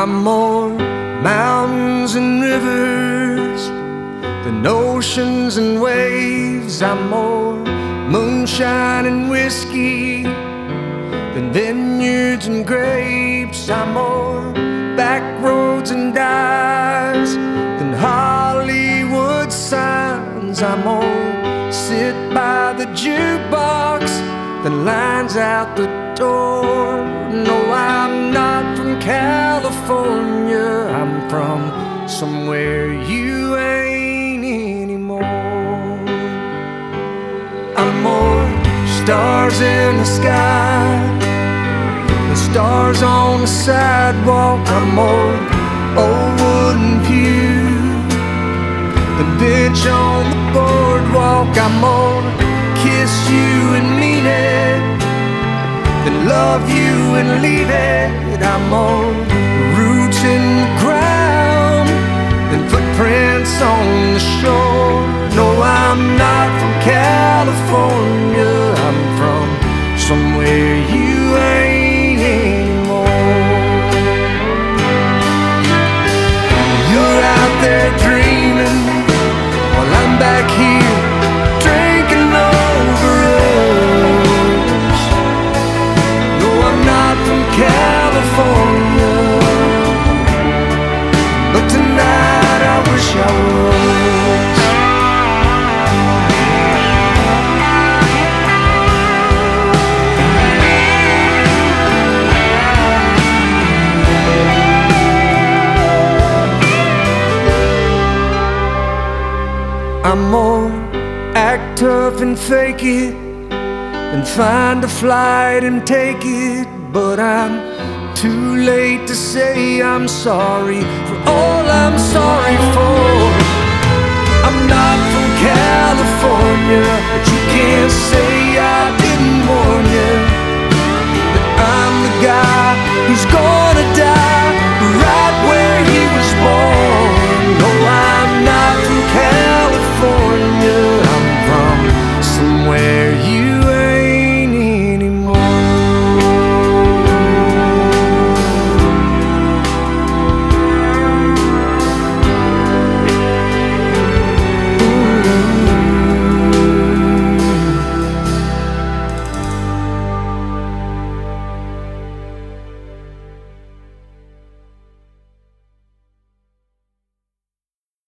I'm more mountains and rivers than oceans and waves. I'm more moonshine and whiskey than vineyards and grapes. I'm more back roads and dives than Hollywood signs. I'm more sit by the jukebox than lines out the door. No, I'm not from California, I'm from somewhere you ain't anymore. I'm more stars in the sky, the stars on the sidewalk. I'm more old wooden pew, the bench on the boardwalk. I'm more kiss you and mean it than love you and leave it. I'm more roots in the ground than footprints on the shore. No, I'm not from California, I'm from somewhere you ain't anymore. You're out there dreaming while I'm back here drinking over us. No, I'm not from California, but tonight I wish I was. I'm more act tough and fake it than find a flight and take it. But I'm too late to say I'm sorry for all I'm sorry for. I'm not from California,